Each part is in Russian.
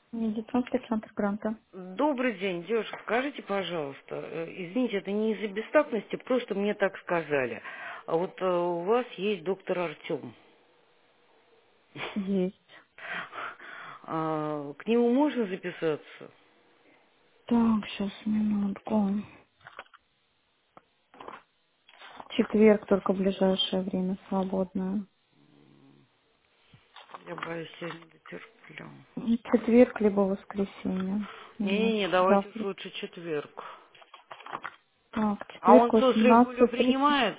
Медицинский центр Гранта. Добрый день, девушка, скажите, пожалуйста, извините, это не из-за бестактности, просто мне так сказали. А вот у вас есть доктор Артем. Есть. К нему можно записаться? Так, сейчас, минутку. Четверг только ближайшее время свободное. Я боюсь, я не дотерплю. Четверг либо воскресенье. Нет, Не-не-не, давайте уж завтра. лучше четверг. Так, А четверг он что, с регулю 18:30. принимает?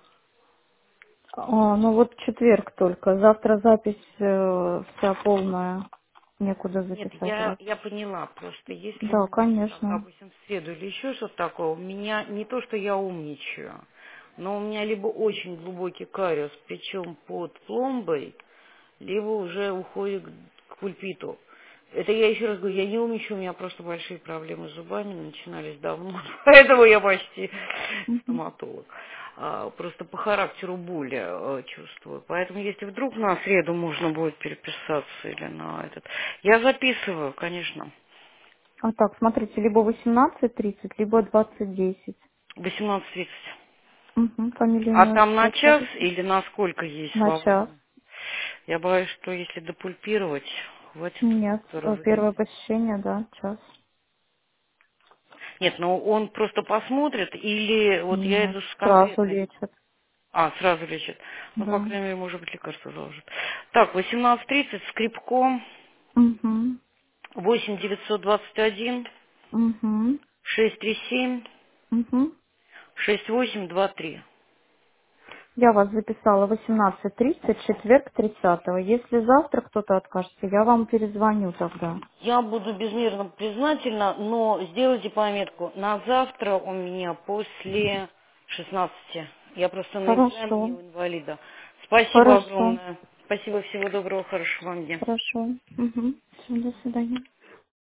Ну вот четверг только. Завтра запись вся полная. Некуда Нет, записать я, вас. я поняла, просто если Да, будет, там, конечно. допустим, в среду или еще что-то такое, у меня не то, что я умничаю, но у меня либо очень глубокий кариес, причем под пломбой, либо уже уходит к пульпиту. Это я еще раз говорю, я не умничаю, у меня просто большие проблемы с зубами начинались давно, поэтому я почти Мгм. стоматолог. Просто по характеру боли чувствую. Поэтому если вдруг на среду можно будет переписаться или на этот, я записываю, конечно, А так, смотрите, либо 18:30, либо 20:10. 18:30. Фамилию, А имя, там на отчество час скажите. или на сколько есть На час. свободно? Я боюсь, что если допульпировать, хватит у Нет, доктора первое времени. посещение, да, час. Нет, ну он просто посмотрит, или вот я Нет, иду с сразу конкретной... лечат. Сразу лечит. Ну, по Да. крайней мере, может быть, лекарство заложит. Так, 18:30, скрипком, Угу. 8 921 Угу. 637 Угу. 6823. Я вас записала 18:30, четверг 30-го. Если завтра кто-то откажется, я вам перезвоню тогда. Я буду безмерно признательна, но сделайте пометку. На завтра у меня после 16. Я просто на экзамене Хорошо. у инвалида. Спасибо Хорошо. огромное. Спасибо, всего доброго, хорошего вам дня. Хорошо. Угу. Все, до свидания.